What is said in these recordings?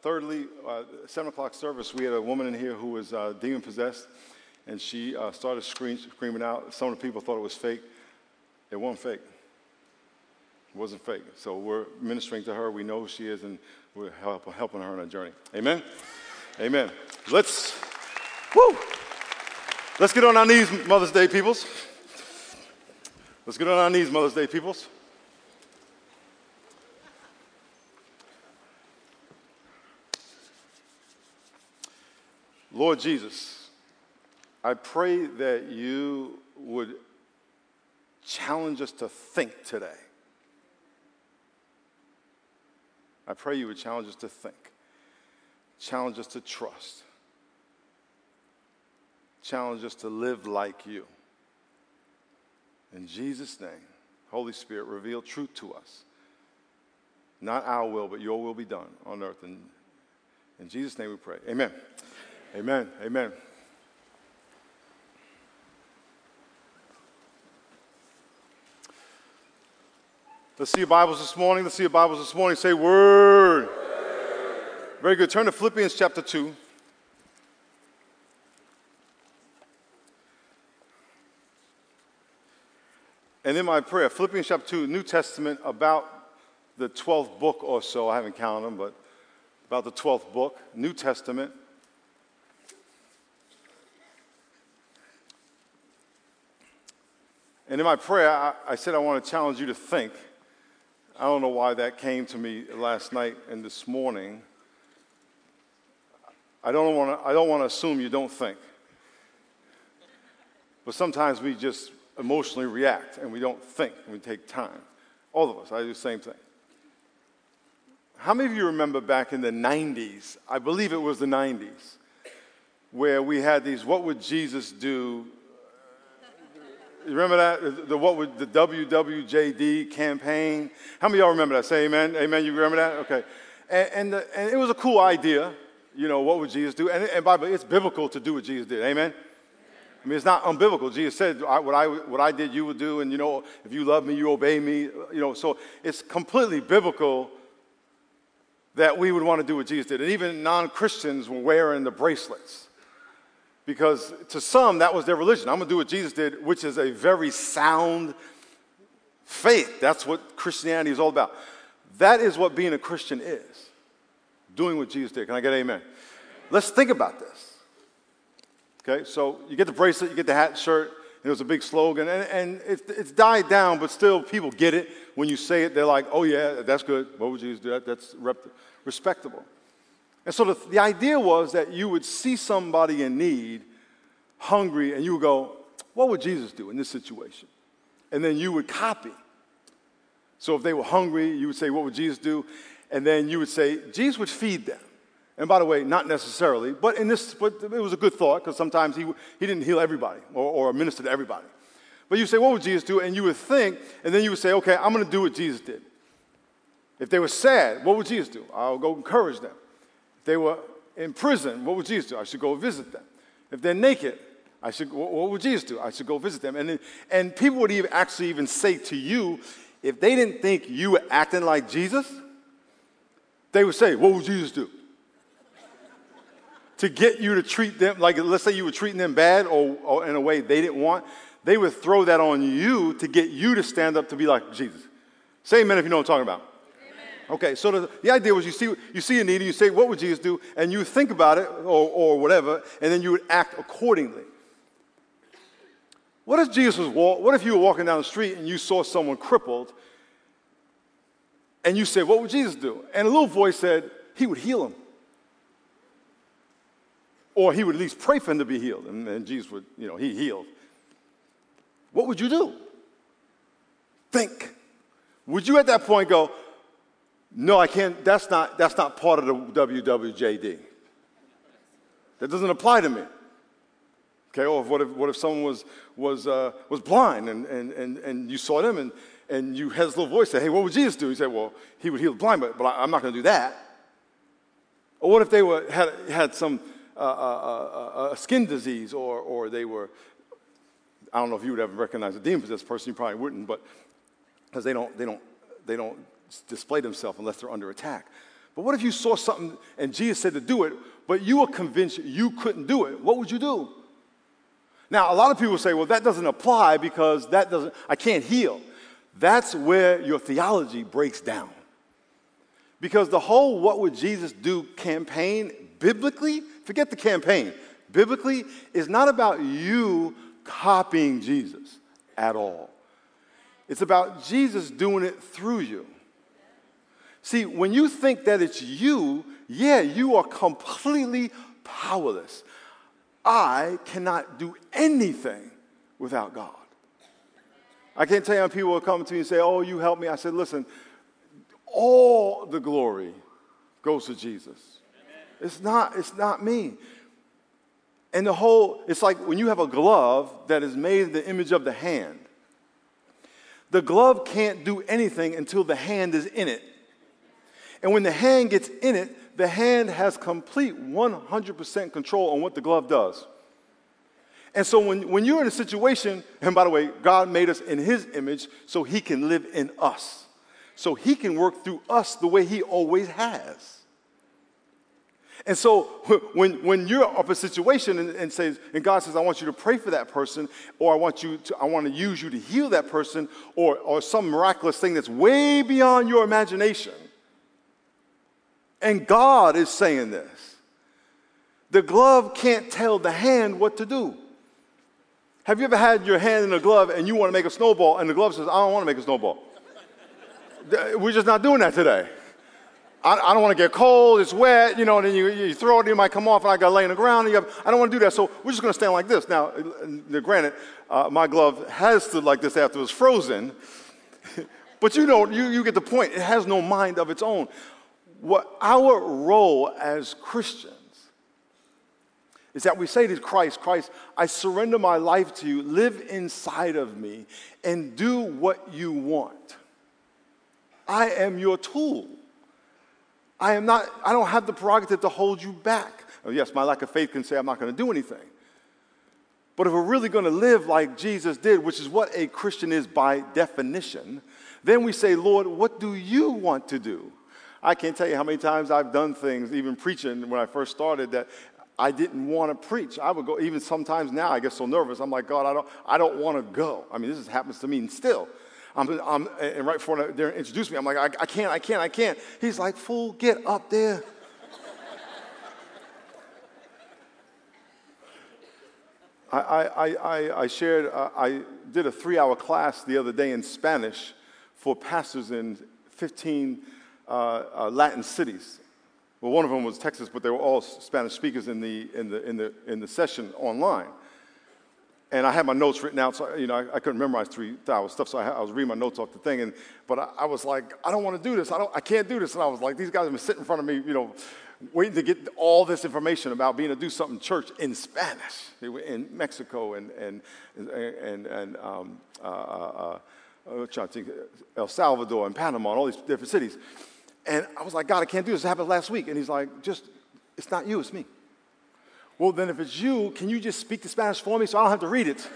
thirdly, 7 o'clock service, we had a woman in here who was demon-possessed, and she started screaming out. Some of the people thought it was fake. It wasn't fake. It wasn't fake. So we're ministering to her. We know who she is, and we're helping her on her journey. Amen? Amen. Let's get on our knees, Mother's Day peoples. Let's get on our knees, Mother's Day peoples. Lord Jesus, I pray that you would challenge us to think today. I pray you would challenge us to think, challenge us to trust, challenge us to live like you. In Jesus' name, Holy Spirit, reveal truth to us. Not our will, but your will be done on earth. And in Jesus' name we pray. Amen. Amen. Amen. Let's see your Bibles this morning. Let's see your Bibles this morning. Say word. Very good. Turn to Philippians chapter 2. And in my prayer, Philippians chapter 2, New Testament, about the 12th book or so. I haven't counted them, but about the 12th book, New Testament. And in my prayer, I said I want to challenge you to think. I don't know why that came to me last night and this morning. I don't want to assume you don't think. But sometimes we just emotionally react and we don't think and we take time. All of us, I do the same thing. How many of you remember back in the 90s, I believe it was the 90s, where we had these what would Jesus do? You remember that? The WWJD campaign? How many of y'all remember that? Say amen. Amen. You remember that? Okay. And it was a cool idea. You know, what would Jesus do? And by the way, it's biblical to do what Jesus did. Amen. I mean, it's not unbiblical. Jesus said, what I did, you would do. And, you know, if you love me, you obey me. You know, so it's completely biblical that we would want to do what Jesus did. And even non-Christians were wearing the bracelets. Because to some, that was their religion. I'm going to do what Jesus did, which is a very sound faith. That's what Christianity is all about. That is what being a Christian is, doing what Jesus did. Can I get an amen? Let's think about this. Okay, so you get the bracelet, you get the hat and shirt, and it was a big slogan, and it's died down, but still people get it. When you say it, they're like, oh yeah, that's good. What would Jesus do? That's respectable. And so the idea was that you would see somebody in need, hungry, and you would go, what would Jesus do in this situation? And then you would copy. So if they were hungry, you would say, what would Jesus do? And then you would say, Jesus would feed them. And by the way, not necessarily, but it was a good thought, because sometimes he didn't heal everybody or minister to everybody. But you say, what would Jesus do? And you would think, and then you would say, okay, I'm going to do what Jesus did. If they were sad, what would Jesus do? I'll go encourage them. If they were in prison, what would Jesus do? I should go visit them. If they're naked, what would Jesus do? I should go visit them. And people would actually even say to you, if they didn't think you were acting like Jesus, they would say, what would Jesus do? To get you to treat them, like let's say you were treating them bad or in a way they didn't want, they would throw that on you to get you to stand up to be like Jesus. Say amen if you know what I'm talking about. Okay, so the idea was you see a need and you say, what would Jesus do? And you think about it or whatever, and then you would act accordingly. What if you were walking down the street and you saw someone crippled and you said, what would Jesus do? And a little voice said, he would heal him. Or he would at least pray for him to be healed. And Jesus would, he healed. What would you do? Think. Would you at that point go, no, I can't, that's not part of the WWJD. That doesn't apply to me. Okay, or what if someone was blind and you saw them and you had this little voice say, hey, what would Jesus do? He said, well, he would heal the blind, but I'm not going to do that. Or what if they had some a skin disease or they were, I don't know if you would ever recognize a demon-possessed person, you probably wouldn't, but because they don't display themselves unless they're under attack. But what if you saw something and Jesus said to do it, but you were convinced you couldn't do it? What would you do? Now, a lot of people say, well, that doesn't apply because I can't heal. That's where your theology breaks down. Because the whole "what would Jesus do" campaign, biblically, forget the campaign, biblically is not about you copying Jesus at all. It's about Jesus doing it through you. See, when you think that it's you, you are completely powerless. I cannot do anything without God. I can't tell you how people will come to me and say, oh, you help me. I said, listen, all the glory goes to Jesus. It's not me. And it's like when you have a glove that is made in the image of the hand. The glove can't do anything until the hand is in it. And when the hand gets in it, the hand has complete 100% control on what the glove does. And so when you're in a situation, and by the way, God made us in his image so he can live in us. So he can work through us the way he always has. And so when you're up a situation and God says, I want you to pray for that person, or I want to use you to heal that person, or some miraculous thing that's way beyond your imagination, and God is saying this, the glove can't tell the hand what to do. Have you ever had your hand in a glove and you want to make a snowball, and the glove says, I don't want to make a snowball? We're just not doing that today. I don't want to get cold, it's wet, and then you throw it, it might come off, and I got to lay on the ground. I don't want to do that, so we're just going to stand like this. Now, granted, my glove has stood like this after it was frozen, but you get the point. It has no mind of its own. What our role as Christians is that we say to Christ, I surrender my life to you, live inside of me, and do what you want. I am your tool. I don't have the prerogative to hold you back. Oh, yes, my lack of faith can say I'm not going to do anything. But if we're really going to live like Jesus did, which is what a Christian is by definition, then we say, Lord, what do you want to do? I can't tell you how many times I've done things, even preaching when I first started, that I didn't want to preach. I would go, even sometimes now I get so nervous, I'm like, God, I don't want to go. I mean, this happens to me still. And right before they introduced me, I'm like, I can't. He's like, fool, get up there. I did a 3-hour class the other day in Spanish for pastors in 15 Latin cities. Well, one of them was Texas, but they were all Spanish speakers in the session online. And I had my notes written out, so I couldn't memorize 3-hour stuff, so I was reading my notes off the thing. But I was like, I don't want to do this. I can't do this. And I was like, these guys have been sitting in front of me, waiting to get all this information about being able to do something in church in Spanish. They were in Mexico and El Salvador and Panama and all these different cities. And I was like, God, I can't do this. It happened last week. And he's like, it's not you, it's me. Well, then if it's you, can you just speak the Spanish for me so I don't have to read it?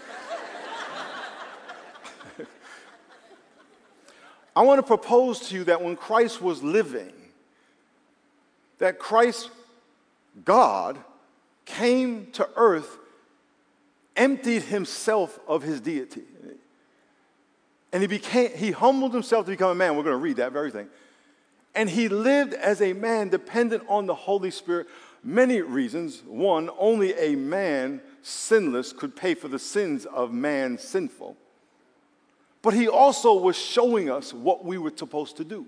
I want to propose to you that when Christ was living, that Christ, God, came to earth, emptied himself of his deity. And he humbled himself to become a man. We're going to read that very thing. And he lived as a man dependent on the Holy Spirit. Many reasons. One, only a man sinless could pay for the sins of man sinful. But he also was showing us what we were supposed to do.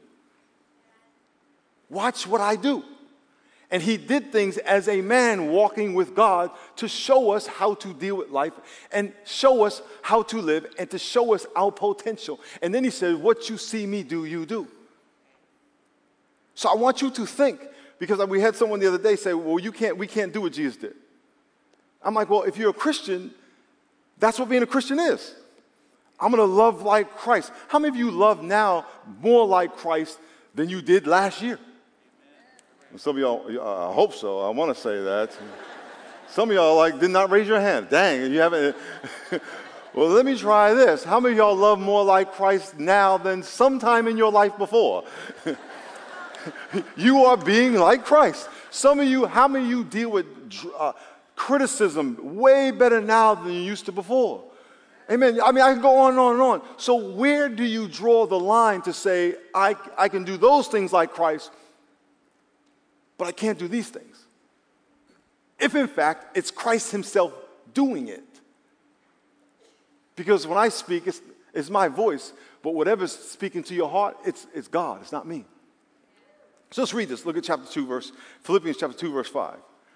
Watch what I do. And he did things as a man walking with God to show us how to deal with life and show us how to live and to show us our potential. And then he said, what you see me do, you do. So I want you to think, because we had someone the other day say, well, we can't do what Jesus did. I'm like, well, if you're a Christian, that's what being a Christian is. I'm going to love like Christ. How many of you love now more like Christ than you did last year? Some of y'all, I hope so. I want to say that. Some of y'all did not raise your hand. Dang, you haven't. Well, let me try this. How many of y'all love more like Christ now than sometime in your life before? You are being like Christ. Some of you, how many of you deal with criticism way better now than you used to before? Amen. I mean, I can go on and on and on. So where do you draw the line to say, I can do those things like Christ, but I can't do these things? If in fact, it's Christ himself doing it. Because when I speak, it's my voice, but whatever's speaking to your heart, it's God, it's not me. So let's read this. Look at Philippians chapter 2, verse 5.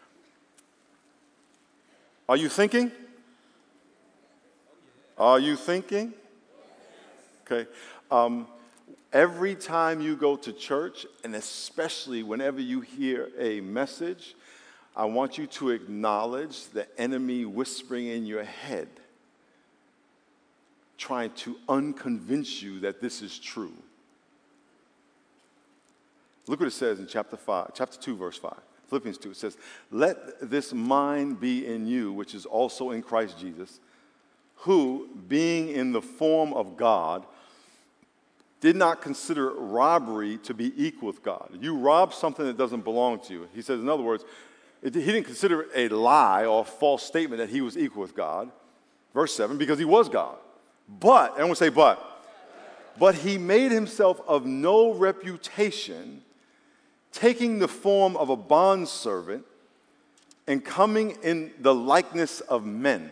Are you thinking? Are you thinking? Okay. Every time you go to church, and especially whenever you hear a message, I want you to acknowledge the enemy whispering in your head, trying to unconvince you that this is true. Look what it says in chapter 2, verse 5. Philippians 2, it says, "Let this mind be in you, which is also in Christ Jesus, who, being in the form of God, did not consider robbery to be equal with God." You rob something that doesn't belong to you. He says, in other words, he didn't consider it a lie or a false statement that he was equal with God. Verse 7, because he was God. But, everyone say but he made himself of no reputation, taking the form of a bondservant and coming in the likeness of men.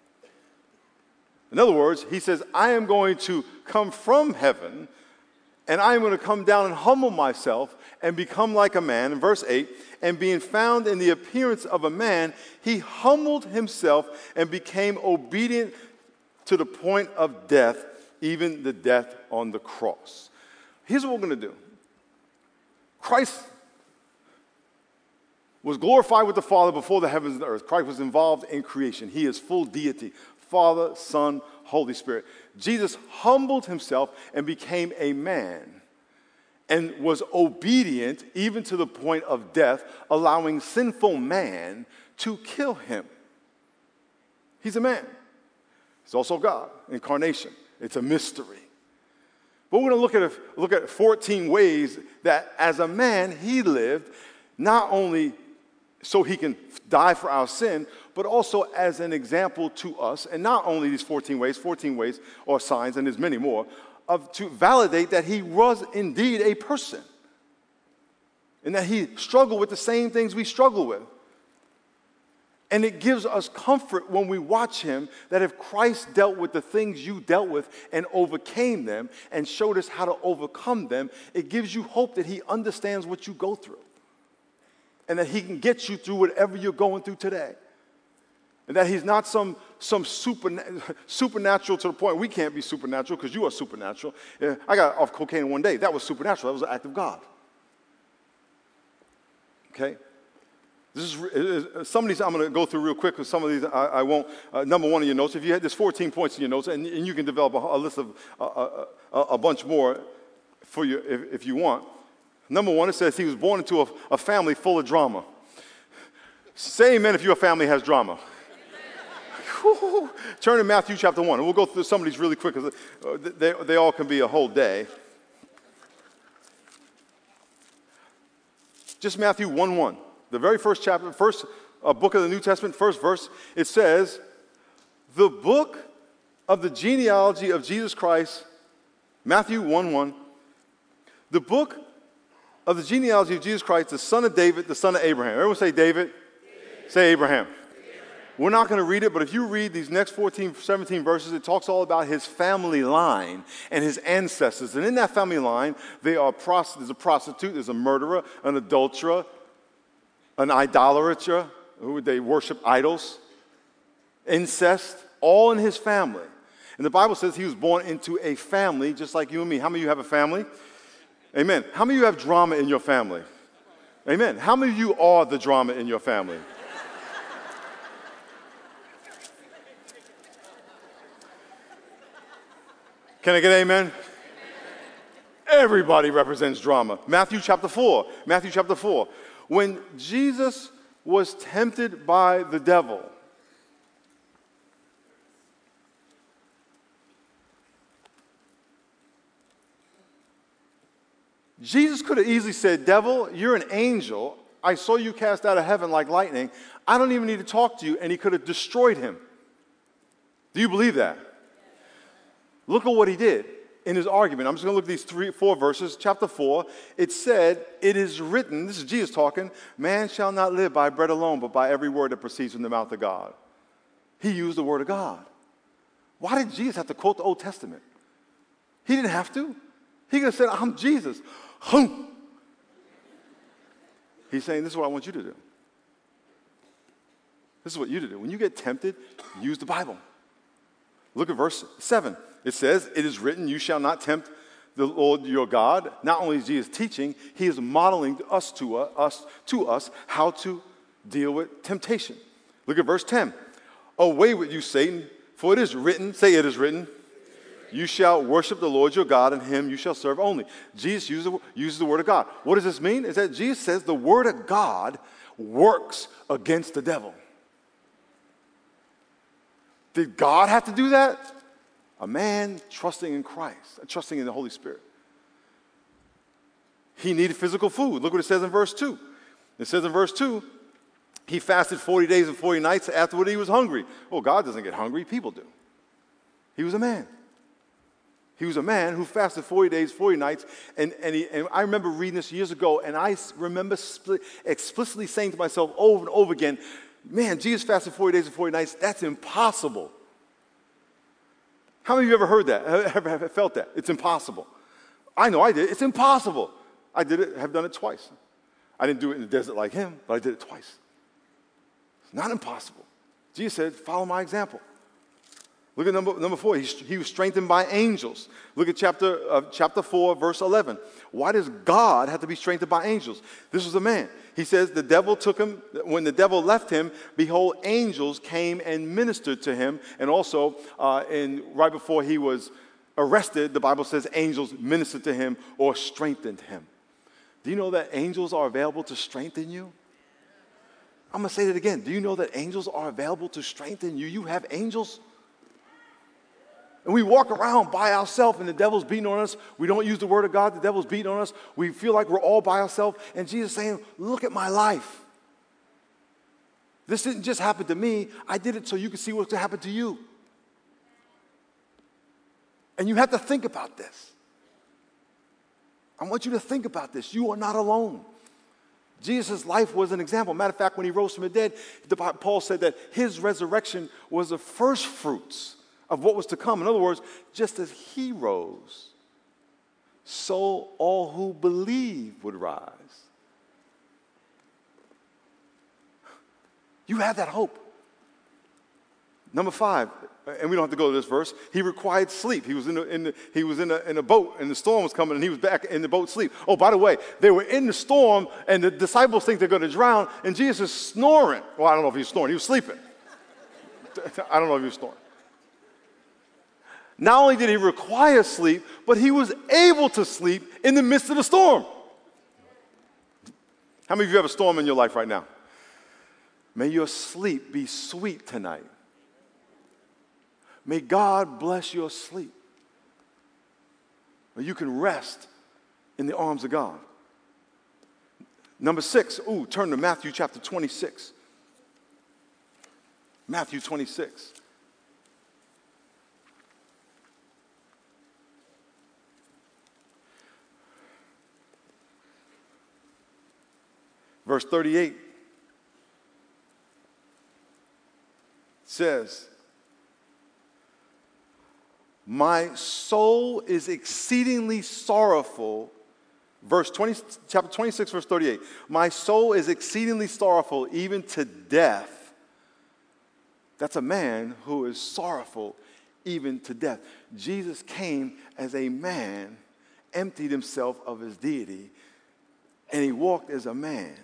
In other words, he says, I am going to come from heaven, and I am going to come down and humble myself and become like a man. In verse 8, and being found in the appearance of a man, he humbled himself and became obedient to the point of death, even the death on the cross. Here's what we're going to do. Christ was glorified with the Father before the heavens and the earth. Christ was involved in creation. He is full deity, Father, Son, Holy Spirit. Jesus humbled himself and became a man and was obedient even to the point of death, allowing sinful man to kill him. He's a man. He's also God, incarnation. It's a mystery. But we're going to look at 14 ways that as a man he lived, not only so he can die for our sin, but also as an example to us, and not only these 14 ways or signs, and there's many more, to validate that he was indeed a person, and that he struggled with the same things we struggle with. And it gives us comfort when we watch him that if Christ dealt with the things you dealt with and overcame them and showed us how to overcome them, it gives you hope that he understands what you go through and that he can get you through whatever you're going through today. And that he's not some supernatural to the point we can't be supernatural because you are supernatural. I got off cocaine one day. That was supernatural. That was an act of God. Okay? This is some of these I'm going to go through real quick because some of these I won't. Number one in your notes, if you had, there's 14 points in your notes, and you can develop a list of a bunch more for you if you want. Number one, it says he was born into a family full of drama. Say amen if your family has drama. Turn to Matthew chapter 1, and we'll go through some of these really quick because they all can be a whole day. Just Matthew 1:1. The very first chapter, first book of the New Testament, first verse, it says, the book of the genealogy of Jesus Christ, Matthew 1:1, the book of the genealogy of Jesus Christ, the son of David, the son of Abraham. Everyone say David. Say Abraham. We're not going to read it, but if you read these next 14, 17 verses, it talks all about his family line and his ancestors. And in that family line, there's a prostitute, there's a murderer, an adulterer, an idolater, who they worship idols, incest, all in his family. And the Bible says he was born into a family just like you and me. How many of you have a family? Amen. How many of you have drama in your family? Amen. How many of you are the drama in your family? Can I get an amen? Everybody represents drama. Matthew chapter 4. Matthew chapter 4. When Jesus was tempted by the devil, Jesus could have easily said, devil, you're an angel. I saw you cast out of heaven like lightning. I don't even need to talk to you. And he could have destroyed him. Do you believe that? Look at what he did in his argument. I'm just going to look at these 4 verses. Chapter 4, it said, it is written, this is Jesus talking, man shall not live by bread alone, but by every word that proceeds from the mouth of God. He used the word of God. Why did Jesus have to quote the Old Testament? He didn't have to. He could have said, I'm Jesus. He's saying, this is what I want you to do. This is what you do. When you get tempted, use the Bible. Look at verse 7. It says, it is written, you shall not tempt the Lord your God. Not only is Jesus teaching, he is modeling to us how to deal with temptation. Look at verse 10. Away with you, Satan, for it is written, say it is written, you shall worship the Lord your God, and him you shall serve only. Jesus uses the word of God. What does this mean? Is that Jesus says the word of God works against the devil. Did God have to do that? A man trusting in Christ, trusting in the Holy Spirit. He needed physical food. Look what it says in verse 2. It says in verse 2, he fasted 40 days and 40 nights. Afterward, he was hungry. Well, God doesn't get hungry. People do. He was a man. He was a man who fasted 40 days, 40 nights. And I remember reading this years ago, and I remember explicitly saying to myself over and over again, man, Jesus fasted 40 days and 40 nights. That's impossible. How many of you ever heard that? Ever felt that? It's impossible. I know I did. It's impossible. I did it, have done it twice. I didn't do it in the desert like him, but I did it twice. It's not impossible. Jesus said, follow my example. Look at number 4. He was strengthened by angels. Look at chapter 4, verse 11. Why does God have to be strengthened by angels? This was a man. He says the devil took him. When the devil left him, behold, angels came and ministered to him. And also, right before he was arrested, the Bible says angels ministered to him or strengthened him. Do you know that angels are available to strengthen you? I'm going to say that again. Do you know that angels are available to strengthen you? You have angels. And we walk around by ourselves and the devil's beating on us. We don't use the word of God. The devil's beating on us. We feel like we're all by ourselves. And Jesus is saying, look at my life. This didn't just happen to me. I did it so you can see what's going to happen to you. And you have to think about this. I want you to think about this. You are not alone. Jesus' life was an example. Matter of fact, when he rose from the dead, Paul said that his resurrection was the first fruits of what was to come. In other words, just as he rose, so all who believe would rise. You have that hope. Number 5, and we don't have to go to this verse. He required sleep. He was in a boat, and the storm was coming, and he was back in the boat asleep. Oh, by the way, they were in the storm, and the disciples think they're going to drown, and Jesus is snoring. Well, I don't know if he was snoring. He was sleeping. I don't know if he was snoring. Not only did he require sleep, but he was able to sleep in the midst of the storm. How many of you have a storm in your life right now? May your sleep be sweet tonight. May God bless your sleep. Where you can rest in the arms of God. Number 6, turn to Matthew chapter 26. Matthew 26. Verse 38 says, my soul is exceedingly sorrowful. Chapter 26, verse 38. My soul is exceedingly sorrowful, even to death. That's a man who is sorrowful, even to death. Jesus came as a man, emptied himself of his deity, and he walked as a man.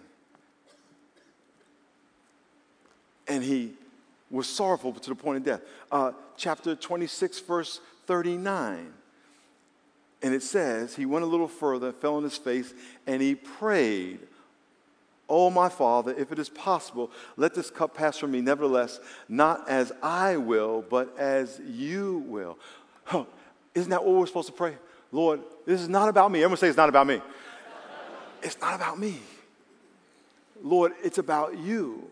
And he was sorrowful to the point of death. Chapter 26, verse 39. And it says, he went a little further, fell on his face, and he prayed, oh, my Father, if it is possible, let this cup pass from me. Nevertheless, not as I will, but as you will. Isn't that what we're supposed to pray? Lord, this is not about me. Everyone say it's not about me. it's not about me. Lord, it's about you.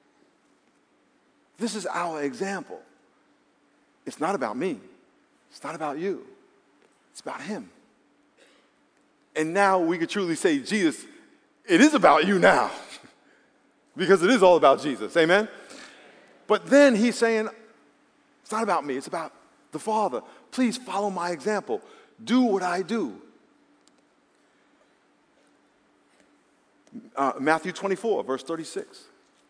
This is our example. It's not about me. It's not about you. It's about him. And now we could truly say, Jesus, it is about you now. Because it is all about Jesus. Amen? But then he's saying, it's not about me. It's about the Father. Please follow my example. Do what I do. Matthew 24, verse 36.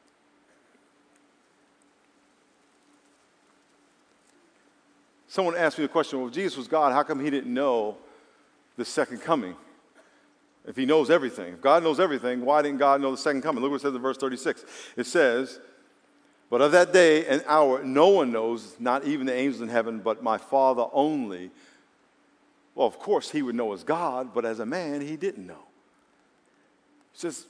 Someone asked me the question, well, if Jesus was God, how come he didn't know the second coming? If he knows everything. If God knows everything, why didn't God know the second coming? Look what it says in verse 36. It says, but of that day and hour no one knows, not even the angels in heaven, but my Father only. Well, of course he would know as God, but as a man he didn't know. It says,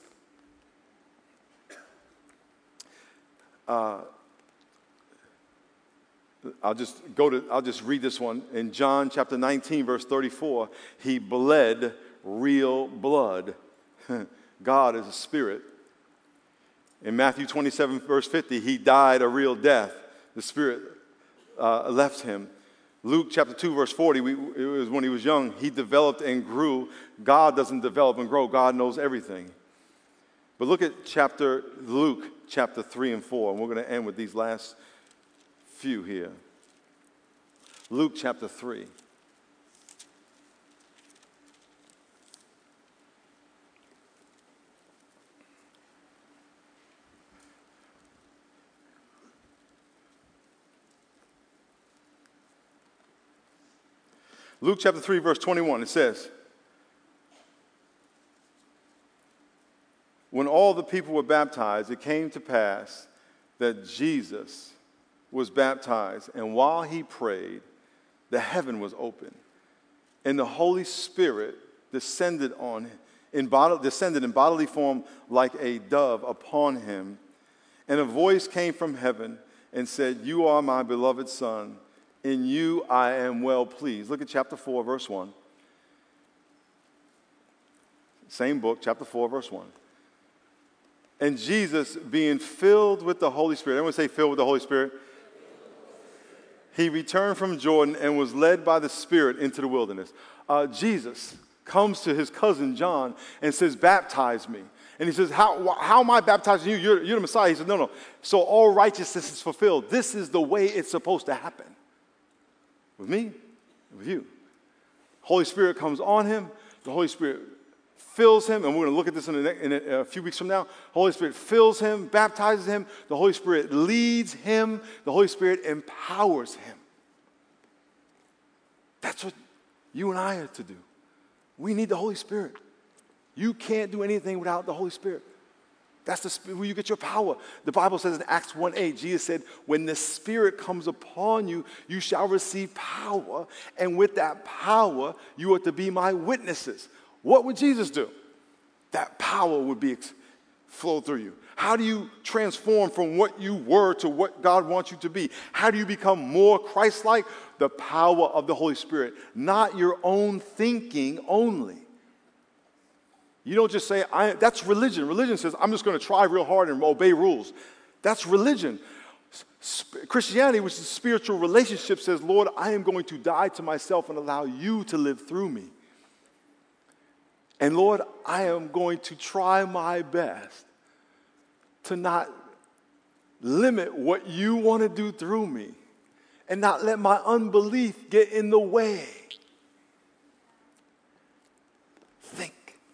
I'll just read this one. In John chapter 19, verse 34, he bled real blood. God is a spirit. In Matthew 27, verse 50, he died a real death. The spirit left him. Luke chapter 2, verse 40, it was when he was young, he developed and grew. God doesn't develop and grow. God knows everything. But look at Luke chapter 3 and 4, and we're going to end with these last few here. Luke chapter 3. Luke chapter 3, verse 21, it says, when all the people were baptized, it came to pass that Jesus was baptized, and while he prayed, the heaven was open, and the Holy Spirit descended in bodily form like a dove upon him, and a voice came from heaven and said, you are my beloved Son, in you I am well pleased. Look at chapter 4, verse 1. Same book, chapter 4, verse 1. And Jesus, being filled with the Holy Spirit, everyone say filled with the Holy Spirit. He returned from Jordan and was led by the Spirit into the wilderness. Jesus comes to his cousin John and says, baptize me. And he says, how am I baptizing you? You're the Messiah. He says, no. So all righteousness is fulfilled. This is the way it's supposed to happen. With me, with you. Holy Spirit comes on him. The Holy Spirit fills him, and we're going to look at this in a few weeks from now. Holy Spirit fills him, baptizes him. The Holy Spirit leads him. The Holy Spirit empowers him. That's what you and I are to do. We need the Holy Spirit. You can't do anything without the Holy Spirit. That's where you get your power. The Bible says in Acts 1:8, Jesus said, when the Spirit comes upon you, you shall receive power, and with that power, you are to be my witnesses. What would Jesus do? That power would flow through you. How do you transform from what you were to what God wants you to be? How do you become more Christ-like? The power of the Holy Spirit, not your own thinking only. You don't just say, that's religion. Religion says, I'm just going to try real hard and obey rules. That's religion. Christianity, which is a spiritual relationship, says, Lord, I am going to die to myself and allow you to live through me. And Lord, I am going to try my best to not limit what you want to do through me and not let my unbelief get in the way. Think.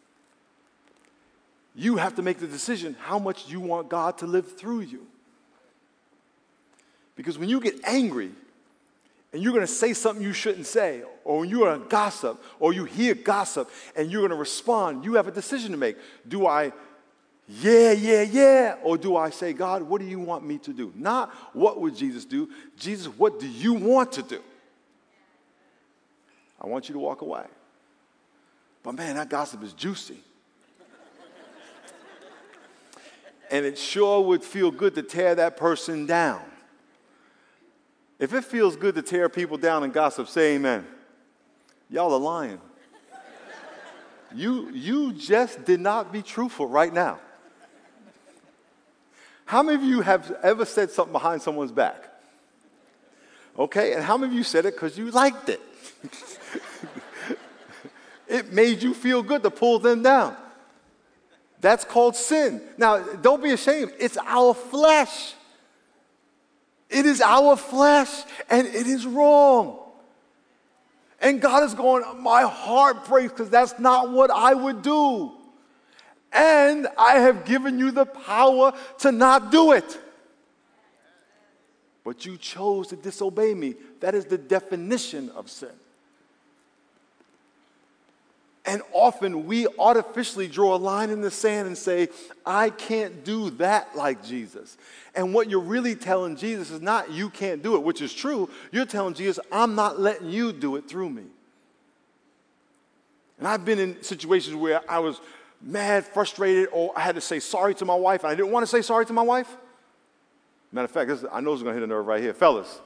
You have to make the decision how much you want God to live through you. Because when you get angry and you're going to say something you shouldn't say, or when you're going to gossip, or you hear gossip and you're going to respond, you have a decision to make. Do I, yeah, or do I say, God, what do you want me to do? Not what would Jesus do? Jesus, what do you want to do? I want you to walk away. But man, that gossip is juicy. And it sure would feel good to tear that person down. If it feels good to tear people down and gossip, say amen. Y'all are lying. You just did not be truthful right now. How many of you have ever said something behind someone's back? Okay, and how many of you said it because you liked it? It made you feel good to pull them down. That's called sin. Now, don't be ashamed. It's our flesh. It is our flesh, and it is wrong. And God is going, my heart breaks because that's not what I would do. And I have given you the power to not do it. But you chose to disobey me. That is the definition of sin. And often we artificially draw a line in the sand and say, I can't do that like Jesus. And what you're really telling Jesus is not you can't do it, which is true. You're telling Jesus, I'm not letting you do it through me. And I've been in situations where I was mad, frustrated, or I had to say sorry to my wife, and I didn't want to say sorry to my wife. Matter of fact, I know it's going to hit a nerve right here. Fellas.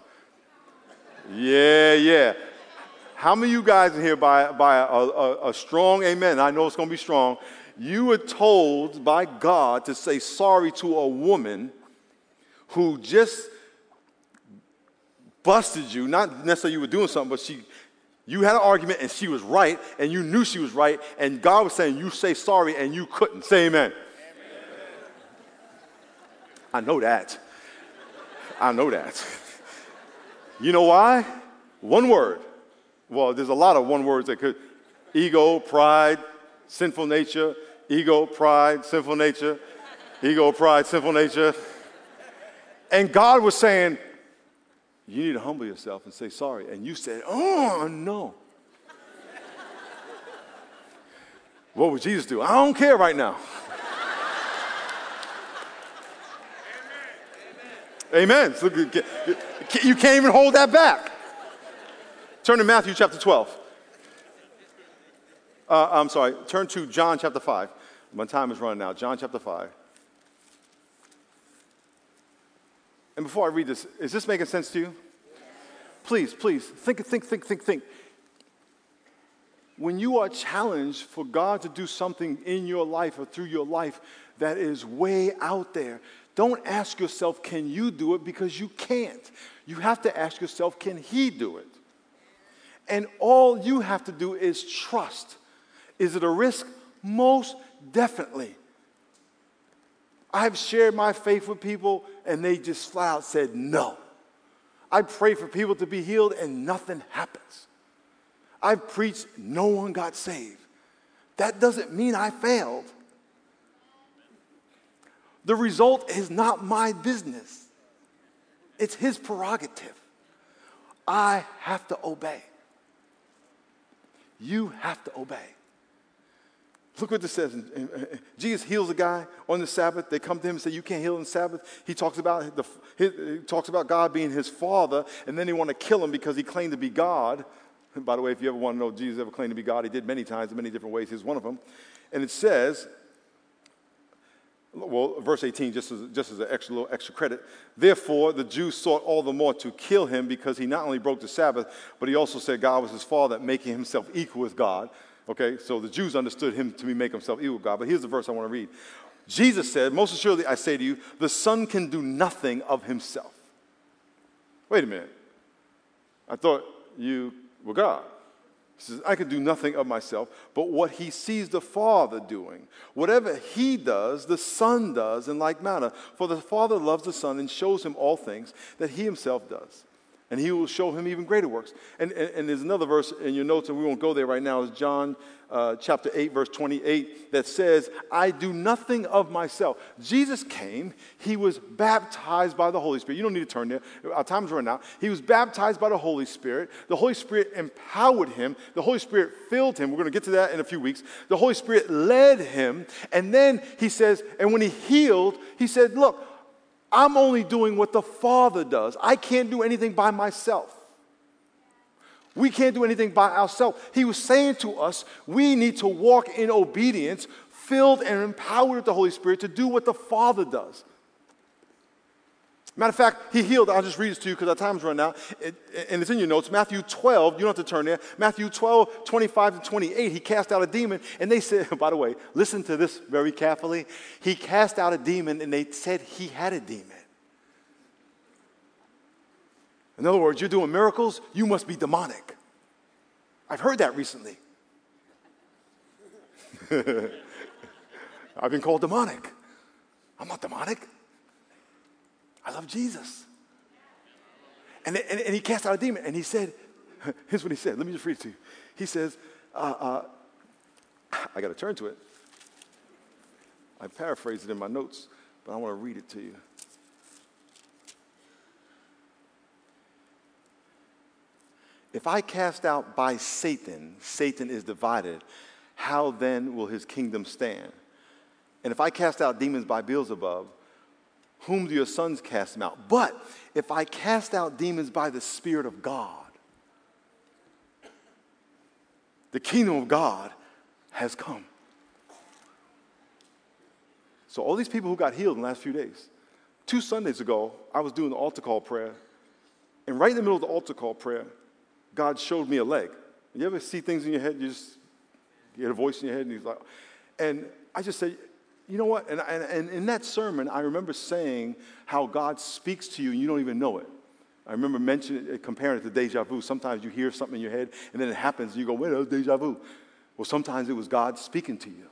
Yeah. How many of you guys in here by a strong amen, I know it's going to be strong, you were told by God to say sorry to a woman who just busted you, not necessarily you were doing something, but you had an argument and she was right, and you knew she was right, and God was saying you say sorry and you couldn't. Say amen. I know that. You know why? One word. Well, there's a lot of one words that could. Ego, pride, sinful nature. Ego, pride, sinful nature. Ego, pride, sinful nature. And God was saying, you need to humble yourself and say sorry. And you said, oh, no. What would Jesus do? I don't care right now. Amen. So you can't even hold that back. Turn to Matthew chapter 12. Turn to John chapter 5. My time is running out. John chapter 5. And before I read this, is this making sense to you? Please, think. When you are challenged for God to do something in your life or through your life that is way out there, don't ask yourself, can you do it? Because you can't. You have to ask yourself, can he do it? And all you have to do is trust. Is it a risk? Most definitely. I've shared my faith with people, and they just flat out said no. I pray for people to be healed, and nothing happens. I've preached, no one got saved. That doesn't mean I failed. The result is not my business. It's his prerogative. I have to obey. You have to obey. Look what this says. Jesus heals a guy on the Sabbath. They come to him and say, you can't heal on the Sabbath. He talks about God being his father, and then they want to kill him because he claimed to be God. And by the way, if you ever want to know if Jesus ever claimed to be God, he did many times in many different ways. Here's one of them. And it says, well, verse 18, just as an little extra credit. Therefore, the Jews sought all the more to kill him because he not only broke the Sabbath, but he also said God was his father, making himself equal with God. Okay, so the Jews understood him to make himself equal with God. But here's the verse I want to read. Jesus said, most assuredly I say to you, the Son can do nothing of himself. Wait a minute. I thought you were God. He says, I can do nothing of myself, but what he sees the Father doing. Whatever he does, the Son does in like manner. For the Father loves the Son and shows him all things that he himself does. And he will show him even greater works. And there's another verse in your notes, and we won't go there right now. It's John chapter 8, verse 28, that says, I do nothing of myself. Jesus came. He was baptized by the Holy Spirit. You don't need to turn there. Our time's running out. He was baptized by the Holy Spirit. The Holy Spirit empowered him. The Holy Spirit filled him. We're going to get to that in a few weeks. The Holy Spirit led him. And then he says, and when he healed, he said, look, I'm only doing what the Father does. I can't do anything by myself. We can't do anything by ourselves. He was saying to us, we need to walk in obedience, filled and empowered with the Holy Spirit to do what the Father does. Matter of fact, he healed, I'll just read this to you because our time's run out, and it's in your notes, Matthew 12, you don't have to turn there, Matthew 12, 25 to 28, he cast out a demon, and they said, by the way, listen to this very carefully, he cast out a demon, and they said he had a demon. In other words, you're doing miracles, you must be demonic. I've heard that recently. I've been called demonic. I'm not demonic. I love Jesus. And he cast out a demon, and he said, here's what he said. Let me just read it to you. He says, I got to turn to it. I paraphrased it in my notes, but I want to read it to you. If I cast out by Satan, Satan is divided, how then will his kingdom stand? And if I cast out demons by Beelzebub, whom do your sons cast them out? But if I cast out demons by the Spirit of God, the kingdom of God has come. So all these people who got healed in the last few days, 2 Sundays ago, I was doing the altar call prayer, and right in the middle of the altar call prayer, God showed me a leg. You ever see things in your head, you get a voice in your head, and he's like, and I just said, you know what? And in that sermon, I remember saying how God speaks to you and you don't even know it. I remember comparing it to deja vu. Sometimes you hear something in your head and then it happens and you go, wait, that was deja vu. Well, sometimes it was God speaking to you.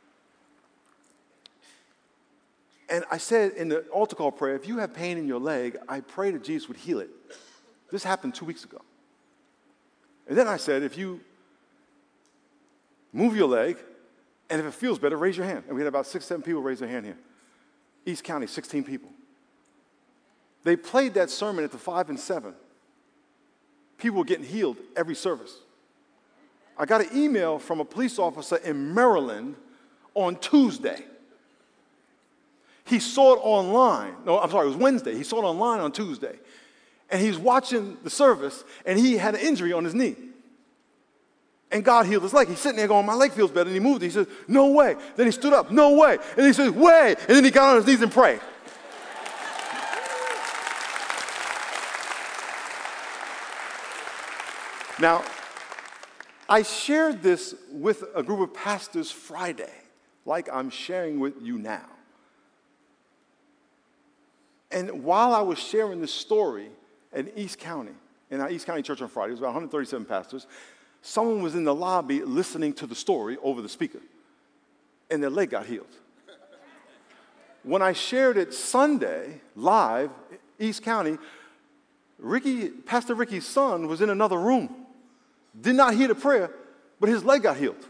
And I said in the altar call prayer, if you have pain in your leg, I pray that Jesus would heal it. This happened 2 weeks ago. And then I said, if you move your leg, and if it feels better, raise your hand. And we had about 6, 7 people raise their hand here. East County, 16 people. They played that sermon at the 5 and 7. People were getting healed every service. I got an email from a police officer in Maryland on Tuesday. He saw it online. No, I'm sorry, it was Wednesday. He saw it online on Tuesday. And he's watching the service, and he had an injury on his knee. And God healed his leg. He's sitting there going, my leg feels better. And he moved. He says, no way. Then he stood up, no way. And he says, way. And then he got on his knees and prayed. Now, I shared this with a group of pastors Friday, like I'm sharing with you now. And while I was sharing this story in East County, in our East County church on Friday, it was about 137 pastors, someone was in the lobby listening to the story over the speaker, and their leg got healed. When I shared it Sunday, live, East County, Pastor Ricky's son was in another room. Did not hear the prayer, but his leg got healed.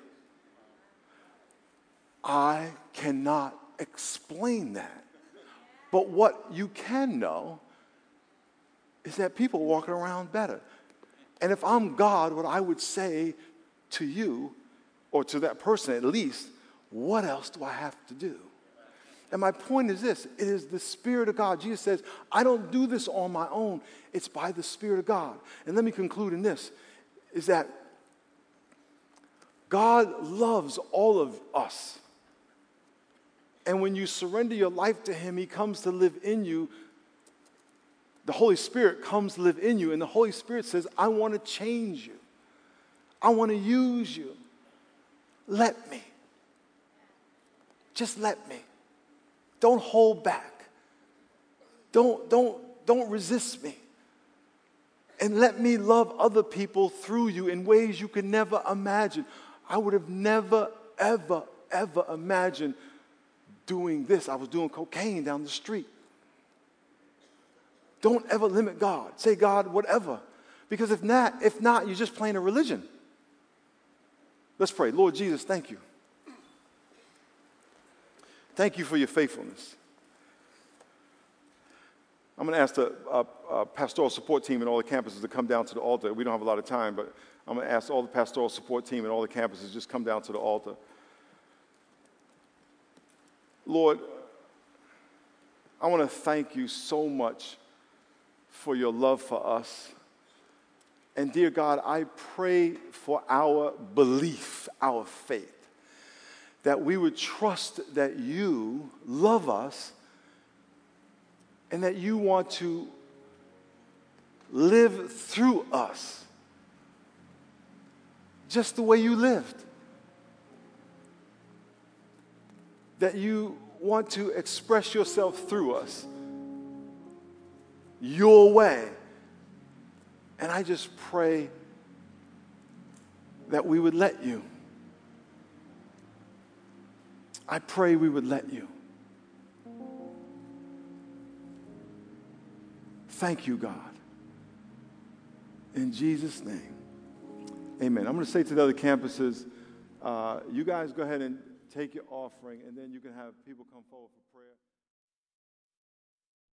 I cannot explain that. But what you can know is that people are walking around better. And if I'm God, what I would say to you, or to that person at least, what else do I have to do? And my point is this, it is the Spirit of God. Jesus says, I don't do this on my own. It's by the Spirit of God. And let me conclude in this, is that God loves all of us. And when you surrender your life to Him, He comes to live in you. The Holy Spirit comes to live in you, and the Holy Spirit says, I want to change you. I want to use you. Let me. Just let me. Don't hold back. Don't resist me. And let me love other people through you in ways you could never imagine. I would have never, ever, ever imagined doing this. I was doing cocaine down the street. Don't ever limit God. Say, God, whatever. Because if not, you're just playing a religion. Let's pray. Lord Jesus, thank you. Thank you for your faithfulness. I'm going to ask the pastoral support team and all the campuses to come down to the altar. We don't have a lot of time, but I'm going to ask all the pastoral support team and all the campuses just come down to the altar. Lord, I want to thank you so much for your love for us. And dear God, I pray for our belief, our faith, that we would trust that you love us and that you want to live through us just the way you lived. That you want to express yourself through us your way. And I just pray that we would let you. I pray we would let you. Thank you, God. In Jesus' name, amen. I'm going to say to the other campuses, you guys go ahead and take your offering, and then you can have people come forward for